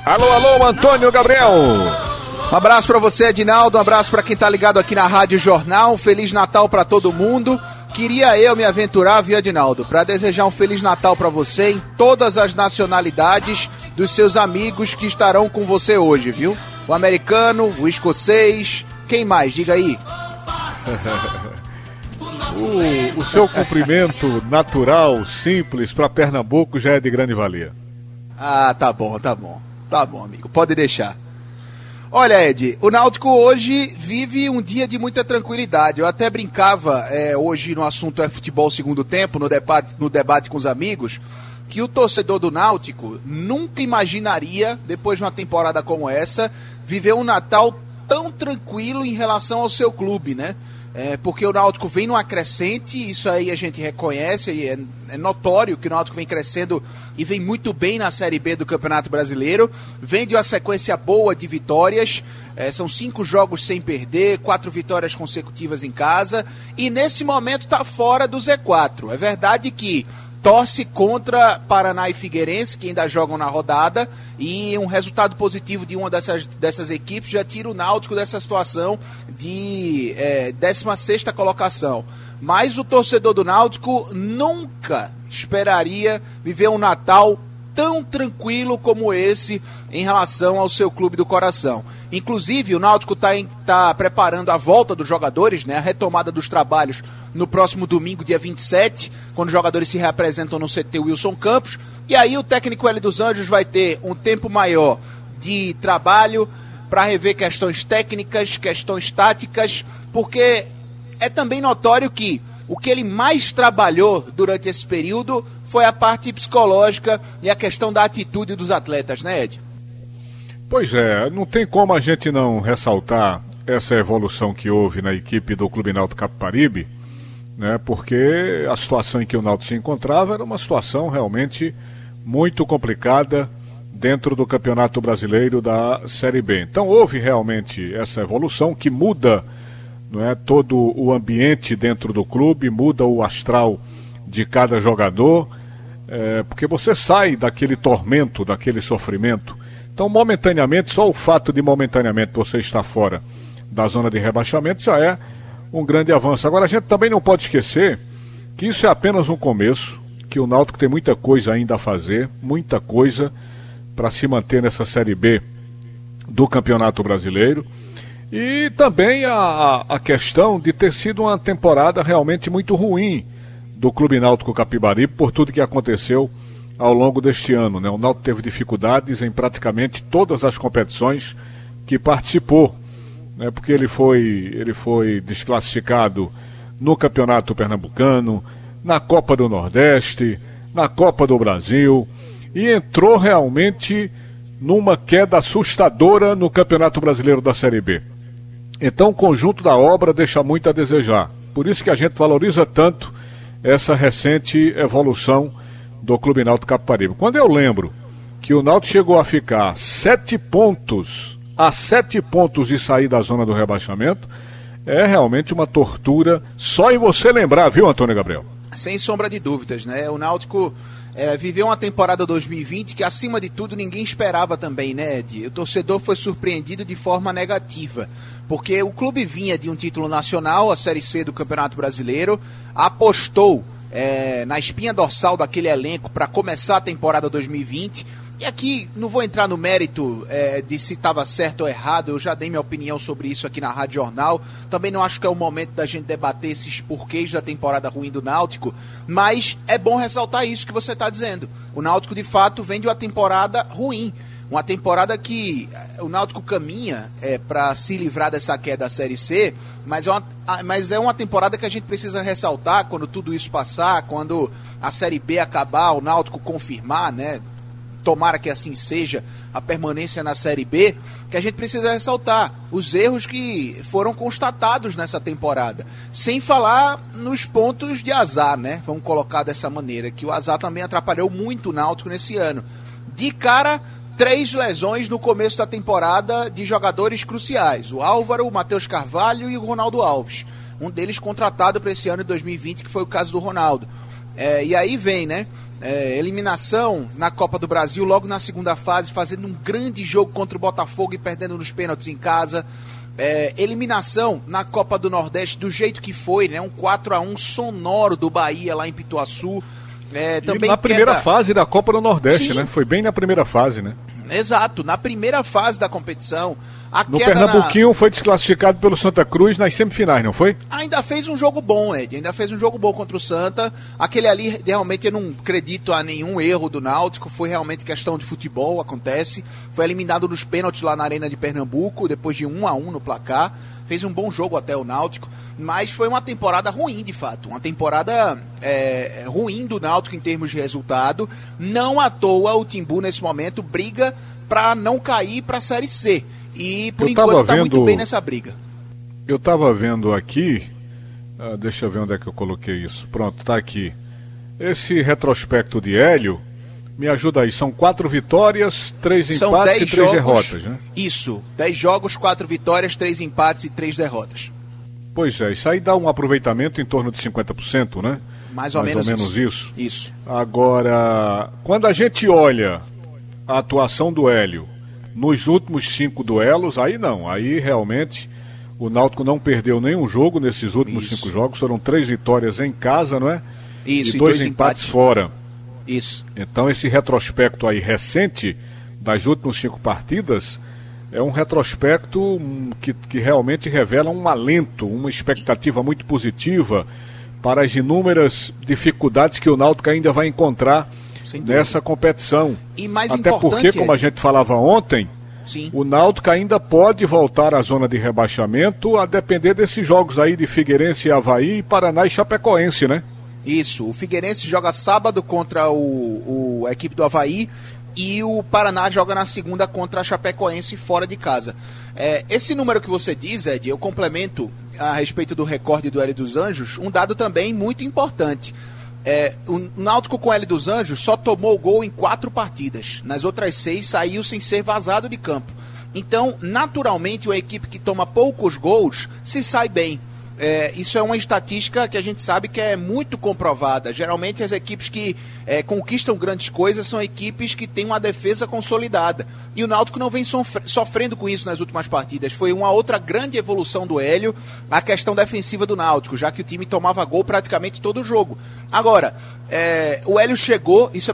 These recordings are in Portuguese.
Alô, alô, Antônio Gabriel. Um abraço pra você, Edinaldo, um abraço pra quem tá ligado aqui na Rádio Jornal, um Feliz Natal pra todo mundo. Queria eu me aventurar, viu, Edinaldo, pra desejar um Feliz Natal pra você em todas as nacionalidades dos seus amigos que estarão com você hoje, viu? O americano, o escocês, quem mais? Diga aí. O seu cumprimento natural, simples, pra Pernambuco já é de grande valia. Ah, tá bom, amigo, pode deixar. Olha, Ed, o Náutico hoje vive um dia de muita tranquilidade. Eu até brincava hoje no assunto futebol segundo tempo, no debate com os amigos, que o torcedor do Náutico nunca imaginaria, depois de uma temporada como essa, viver um Natal tão tranquilo em relação ao seu clube, né? Porque o Náutico vem numa crescente, isso aí a gente reconhece, e é notório que o Náutico vem crescendo e vem muito bem na Série B do Campeonato Brasileiro, vem de uma sequência boa de vitórias, são 5 jogos sem perder, 4 vitórias consecutivas em casa, e nesse momento está fora do Z4. É verdade que torce contra Paraná e Figueirense, que ainda jogam na rodada, e um resultado positivo de uma dessas equipes já tira o Náutico dessa situação de 16ª colocação. Mas o torcedor do Náutico nunca esperaria viver um Natal tão tranquilo como esse em relação ao seu clube do coração. Inclusive, o Náutico está preparando a volta dos jogadores, né, a retomada dos trabalhos no próximo domingo, dia 27, quando os jogadores se reapresentam no CT Wilson Campos. E aí o técnico Hélio dos Anjos vai ter um tempo maior de trabalho para rever questões técnicas, questões táticas, porque é também notório que o que ele mais trabalhou durante esse período foi a parte psicológica e a questão da atitude dos atletas, né, Ed? Pois é, não tem como a gente não ressaltar essa evolução que houve na equipe do Clube Náutico Capibaribe, né, porque a situação em que o Náutico se encontrava era uma situação realmente muito complicada dentro do Campeonato Brasileiro da Série B. Então houve realmente essa evolução que muda, não é, todo o ambiente dentro do clube, muda o astral de cada jogador, porque você sai daquele tormento, daquele sofrimento. Então, momentaneamente, só o fato de momentaneamente você estar fora da zona de rebaixamento já é um grande avanço. Agora, a gente também não pode esquecer que isso é apenas um começo, que o Náutico tem muita coisa ainda a fazer, muita coisa para se manter nessa Série B do Campeonato Brasileiro. E também a questão de ter sido uma temporada realmente muito ruim do Clube Náutico Capibaribe por tudo que aconteceu ao longo deste ano, né? O Náutico teve dificuldades em praticamente todas as competições que participou, né? Porque ele foi desclassificado no Campeonato Pernambucano, na Copa do Nordeste, na Copa do Brasil, e entrou realmente numa queda assustadora no Campeonato Brasileiro da Série B. Então o conjunto da obra deixa muito a desejar. Por isso que a gente valoriza tanto essa recente evolução do Clube Náutico Capibaribe. Quando eu lembro que o Náutico chegou a ficar 7 pontos de sair da zona do rebaixamento, é realmente uma tortura só em você lembrar, viu, Antônio Gabriel? Sem sombra de dúvidas, né? O Náutico viveu uma temporada 2020 que, acima de tudo, ninguém esperava também, né, Ed? O torcedor foi surpreendido de forma negativa, porque o clube vinha de um título nacional, a Série C do Campeonato Brasileiro, apostou na espinha dorsal daquele elenco para começar a temporada 2020, e aqui não vou entrar no mérito de se estava certo ou errado, eu já dei minha opinião sobre isso aqui na Rádio Jornal, também não acho que é o momento da gente debater esses porquês da temporada ruim do Náutico, mas é bom ressaltar isso que você está dizendo. O Náutico de fato vem de uma temporada ruim, uma temporada que o Náutico caminha para se livrar dessa queda da Série C, mas é uma temporada que a gente precisa ressaltar quando tudo isso passar, quando a Série B acabar, o Náutico confirmar, né? Tomara que assim seja, a permanência na Série B, que a gente precisa ressaltar os erros que foram constatados nessa temporada, sem falar nos pontos de azar, né? Vamos colocar dessa maneira, que o azar também atrapalhou muito o Náutico nesse ano. De cara, 3 lesões no começo da temporada de jogadores cruciais, o Álvaro, o Matheus Carvalho e o Ronaldo Alves, um deles contratado para esse ano de 2020, que foi o caso do Ronaldo. E aí vem, né? eliminação na Copa do Brasil, logo na segunda fase, fazendo um grande jogo contra o Botafogo e perdendo nos pênaltis em casa. Eliminação na Copa do Nordeste do jeito que foi, né? Um 4-1 sonoro do Bahia lá em Pituaçu. Também na primeira fase da Copa do Nordeste, né? Foi bem na primeira fase, né? Exato, na primeira fase da competição. No Pernambuquinho foi desclassificado pelo Santa Cruz nas semifinais, não foi? Ainda fez um jogo bom, Ed, ainda fez um jogo bom contra o Santa. Aquele ali, realmente, eu não acredito a nenhum erro do Náutico, foi realmente questão de futebol, acontece. Foi eliminado nos pênaltis lá na Arena de Pernambuco, depois de 1-1 no placar. Fez um bom jogo até o Náutico, mas foi uma temporada ruim, de fato. Uma temporada ruim do Náutico em termos de resultado. Não à toa o Timbu, nesse momento, briga para não cair para a Série C. E, por enquanto, está muito bem nessa briga. Eu estava vendo aqui, deixa eu ver onde é que eu coloquei isso. Pronto, está aqui. Esse retrospecto de Hélio, me ajuda aí, são 4 vitórias, 3 empates e 3 derrotas, né? Isso, 10 jogos, 4 vitórias, 3 empates e 3 derrotas. Pois é, isso aí dá um aproveitamento em torno de 50%, né? Mais ou menos isso. Isso. Agora, quando a gente olha a atuação do Hélio nos últimos 5 duelos, aí não, aí realmente o Náutico não perdeu nenhum jogo nesses últimos 5 jogos, foram 3 vitórias em casa, não é? Isso, e 2 empates fora. Isso. Então esse retrospecto aí recente das últimas 5 partidas é um retrospecto que realmente revela um alento, uma expectativa muito positiva para as inúmeras dificuldades que o Náutico ainda vai encontrar nessa competição. E mais até importante, porque, como a gente falava ontem, sim, o Náutico ainda pode voltar à zona de rebaixamento a depender desses jogos aí de Figueirense e Avaí, Paraná e Chapecoense, né? Isso, o Figueirense joga sábado contra a equipe do Avaí e o Paraná joga na segunda contra a Chapecoense fora de casa. Esse número que você diz, Ed, eu complemento a respeito do recorde do Hélio dos Anjos, um dado também muito importante. O Náutico com o Hélio dos Anjos só tomou gol em 4 partidas. Nas outras 6 saiu sem ser vazado de campo. Então, naturalmente, uma equipe que toma poucos gols se sai bem. Isso é uma estatística que a gente sabe que é muito comprovada. Geralmente as equipes que conquistam grandes coisas são equipes que têm uma defesa consolidada. E o Náutico não vem sofrendo com isso nas últimas partidas. Foi uma outra grande evolução do Hélio, a questão defensiva do Náutico, já que o time tomava gol praticamente todo o jogo. Agora, o Hélio chegou, isso é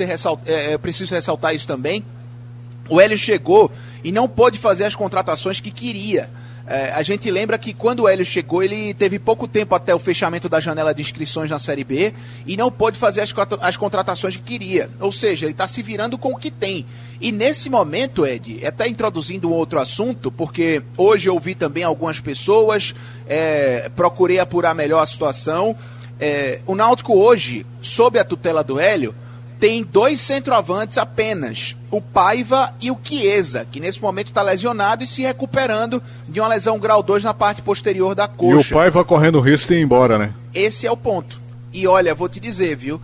preciso ressaltar isso também. O Hélio chegou e não pôde fazer as contratações que queria. A gente lembra que quando o Hélio chegou, ele teve pouco tempo até o fechamento da janela de inscrições na Série B e não pôde fazer as contratações que queria. Ou seja, ele está se virando com o que tem. E nesse momento, Ed, até introduzindo um outro assunto, porque hoje eu ouvi também algumas pessoas, procurei apurar melhor a situação. O Náutico hoje, sob a tutela do Hélio, tem 2 centroavantes apenas, o Paiva e o Chiesa, que nesse momento está lesionado e se recuperando de uma lesão grau 2 na parte posterior da coxa. E o Paiva correndo risco de ir embora, né? Esse é o ponto. E olha, vou te dizer, viu?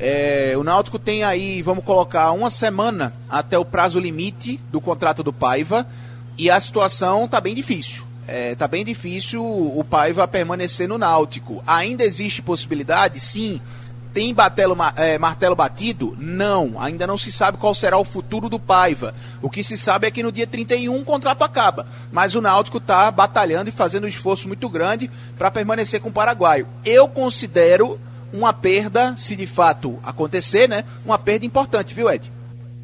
O Náutico tem aí, vamos colocar, 1 semana até o prazo limite do contrato do Paiva e a situação está bem difícil. Está bem difícil o Paiva permanecer no Náutico. Ainda existe possibilidade? Sim. Tem martelo batido? Não, ainda não se sabe qual será o futuro do Paiva. O que se sabe é que no dia 31 o contrato acaba. Mas o Náutico está batalhando e fazendo um esforço muito grande para permanecer com o paraguaio. Eu considero uma perda, se de fato acontecer, né? Uma perda importante, viu, Ed?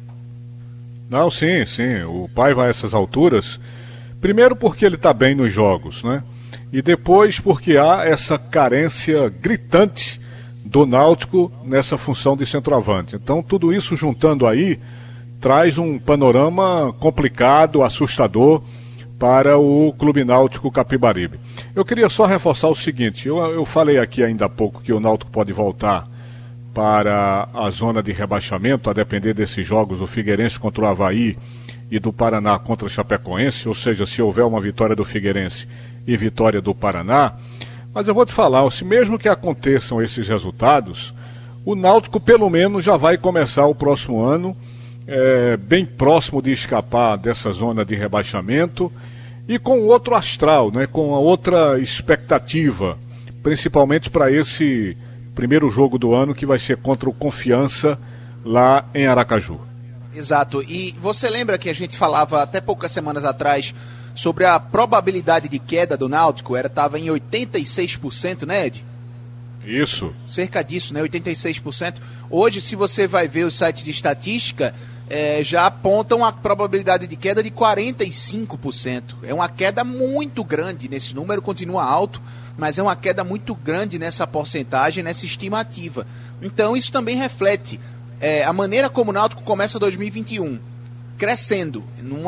Não, sim. O Paiva a essas alturas, primeiro porque ele está bem nos jogos, né? E depois porque há essa carência gritante do Náutico nessa função de centroavante. Então tudo isso juntando aí traz um panorama complicado, assustador para o Clube Náutico Capibaribe. Eu queria só reforçar o seguinte, eu falei aqui ainda há pouco que o Náutico pode voltar para a zona de rebaixamento, a depender desses jogos, do Figueirense contra o Avaí e do Paraná contra o Chapecoense, ou seja, se houver uma vitória do Figueirense e vitória do Paraná. Mas eu vou te falar, se mesmo que aconteçam esses resultados, o Náutico pelo menos já vai começar o próximo ano bem próximo de escapar dessa zona de rebaixamento e com outro astral, né, com a outra expectativa, principalmente para primeiro jogo do ano, que vai ser contra o Confiança lá em Aracaju. Exato, e você lembra que a gente falava até poucas semanas atrás sobre a probabilidade de queda do Náutico? Estava em 86%, né, Ed? Isso. Cerca disso, né? 86%. Hoje, se você vai ver o site de estatística, já apontam a probabilidade de queda de 45%. É uma queda muito grande nesse número, continua alto, mas é uma queda muito grande nessa porcentagem, nessa estimativa. Então, isso também reflete a maneira como o Náutico começa 2021, crescendo,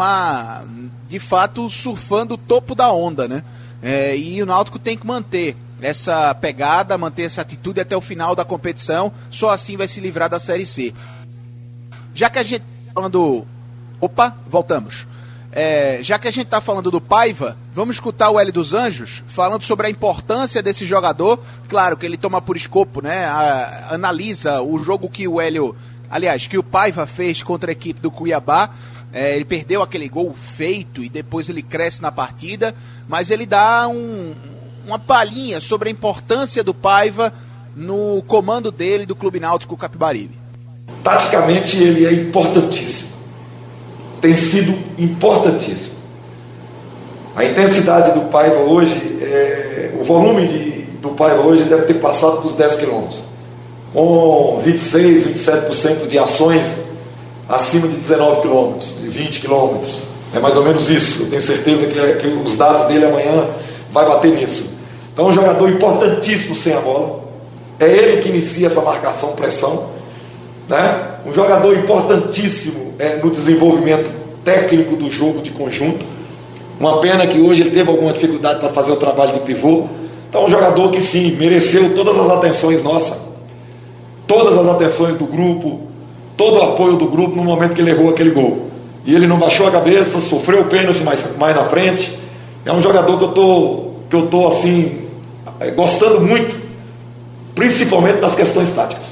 de fato, surfando o topo da onda, né? E o Náutico tem que manter essa pegada, manter essa atitude até o final da competição, só assim vai se livrar da Série C. Já que a gente está falando... Opa, voltamos. Já que a gente está falando do Paiva, vamos escutar o Hélio dos Anjos falando sobre a importância desse jogador. Claro que ele toma por escopo, né? Analisa o jogo que o Hélio... Aliás, que o Paiva fez contra a equipe do Cuiabá. Ele perdeu aquele gol feito e depois ele cresce na partida, mas ele dá uma palhinha sobre a importância do Paiva no comando dele do Clube Náutico Capibaribe. Taticamente ele é importantíssimo, tem sido importantíssimo. A intensidade do Paiva hoje, o volume do Paiva hoje deve ter passado dos 10 quilômetros, com 26, 27% de ações acima de 19 quilômetros, de 20 quilômetros. É mais ou menos isso. Eu tenho certeza que os dados dele amanhã vai bater nisso. Então, um jogador importantíssimo sem a bola. É ele que inicia essa marcação-pressão, né? Um jogador importantíssimo no desenvolvimento técnico do jogo de conjunto. Uma pena que hoje ele teve alguma dificuldade para fazer o trabalho de pivô. Então, um jogador que sim, mereceu todas as atenções nossas, todas as atenções do grupo, todo o apoio do grupo no momento que ele errou aquele gol. E ele não baixou a cabeça, sofreu o pênalti mais na frente. É um jogador que eu tô assim, gostando muito, principalmente das questões táticas.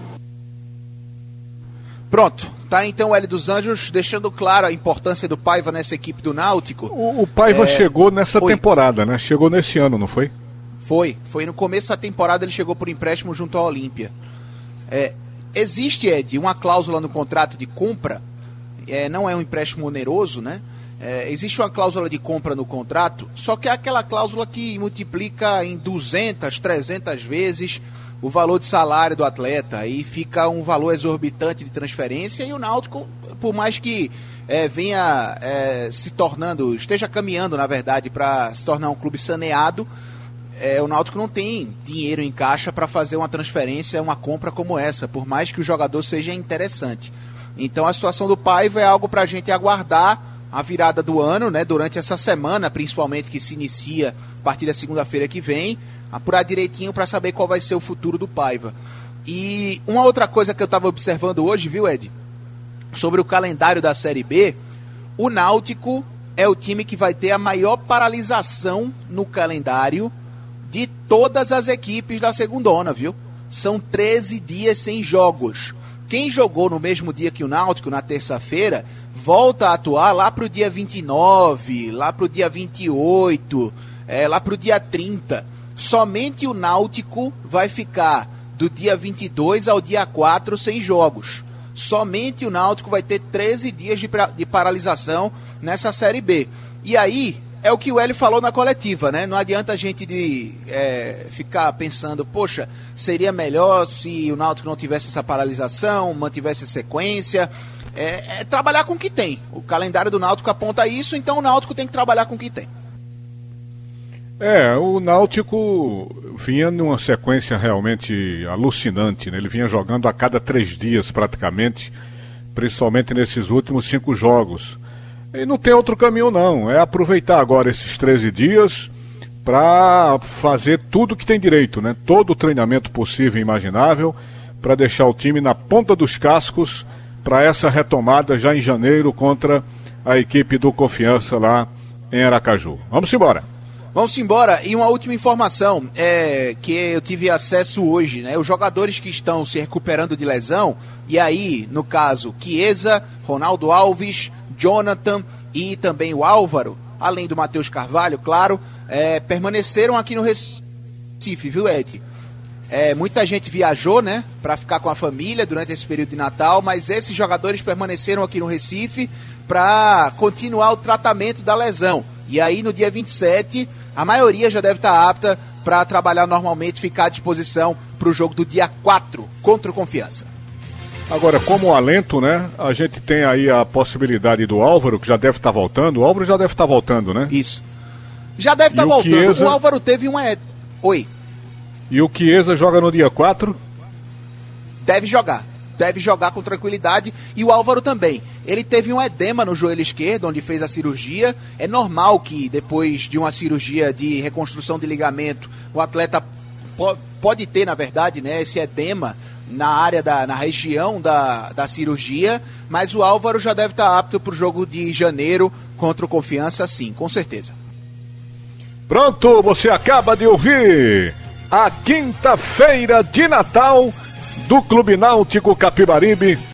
Pronto, tá então o Hélio dos Anjos deixando claro a importância do Paiva nessa equipe do Náutico. O Paiva chegou nessa temporada, né? Chegou nesse ano, não foi? Foi no começo da temporada, ele chegou por empréstimo junto ao Olímpia. Existe, Ed, uma cláusula no contrato de compra, não é um empréstimo oneroso, né? Existe uma cláusula de compra no contrato, só que é aquela cláusula que multiplica em 200, 300 vezes o valor de salário do atleta, aí fica um valor exorbitante de transferência, e o Náutico, por mais que venha esteja caminhando, na verdade, para se tornar um clube saneado, o Náutico não tem dinheiro em caixa para fazer uma transferência, uma compra como essa, por mais que o jogador seja interessante. Então a situação do Paiva é algo para a gente aguardar a virada do ano, né, durante essa semana, principalmente, que se inicia a partir da segunda-feira que vem, apurar direitinho para saber qual vai ser o futuro do Paiva. E uma outra coisa que eu estava observando hoje, viu, Ed? Sobre o calendário da Série B, o Náutico é o time que vai ter a maior paralisação no calendário de todas as equipes da segundona, viu? São 13 dias sem jogos. Quem jogou no mesmo dia que o Náutico, na terça-feira, volta a atuar lá para o dia 29, lá para o dia 28, lá para o dia 30. Somente o Náutico vai ficar do dia 22 ao dia 4 sem jogos. Somente o Náutico vai ter 13 dias de paralisação nessa Série B. E aí, é o que o Hélio falou na coletiva, né? Não adianta a gente ficar pensando, poxa, seria melhor se o Náutico não tivesse essa paralisação, mantivesse a sequência. Trabalhar com o que tem. O calendário do Náutico aponta isso, então o Náutico tem que trabalhar com o que tem. O Náutico vinha numa sequência realmente alucinante, né? Ele vinha jogando a cada 3 dias praticamente, principalmente nesses últimos 5 jogos. E não tem outro caminho não, é aproveitar agora esses 13 dias para fazer tudo que tem direito, né? Todo o treinamento possível e imaginável para deixar o time na ponta dos cascos para essa retomada já em janeiro contra a equipe do Confiança lá em Aracaju. Vamos embora. Vamos embora. E uma última informação que eu tive acesso hoje, né? Os jogadores que estão se recuperando de lesão, e aí, no caso, Chiesa, Ronaldo Alves, Jonathan e também o Álvaro, além do Matheus Carvalho, claro, permaneceram aqui no Recife, viu, Ed? Muita gente viajou, né, para ficar com a família durante esse período de Natal, mas esses jogadores permaneceram aqui no Recife para continuar o tratamento da lesão. E aí no dia 27, a maioria já deve estar apta para trabalhar normalmente, ficar à disposição para o jogo do dia 4 contra o Confiança. Agora, como alento, né, a gente tem aí a possibilidade do Álvaro, que já deve estar voltando. O Álvaro já deve estar voltando, né? Isso. Já deve estar voltando. Chiesa... O Álvaro teve uma... Oi. E o Chiesa joga no dia 4? Deve jogar com tranquilidade, e o Álvaro também. Ele teve um edema no joelho esquerdo, onde fez a cirurgia. É normal que depois de uma cirurgia de reconstrução de ligamento, o atleta pode ter, na verdade, né, esse edema na região da cirurgia, mas o Álvaro já deve estar apto para o jogo de janeiro contra o Confiança, sim, com certeza. Pronto, você acaba de ouvir a quinta-feira de Natal do Clube Náutico Capibaribe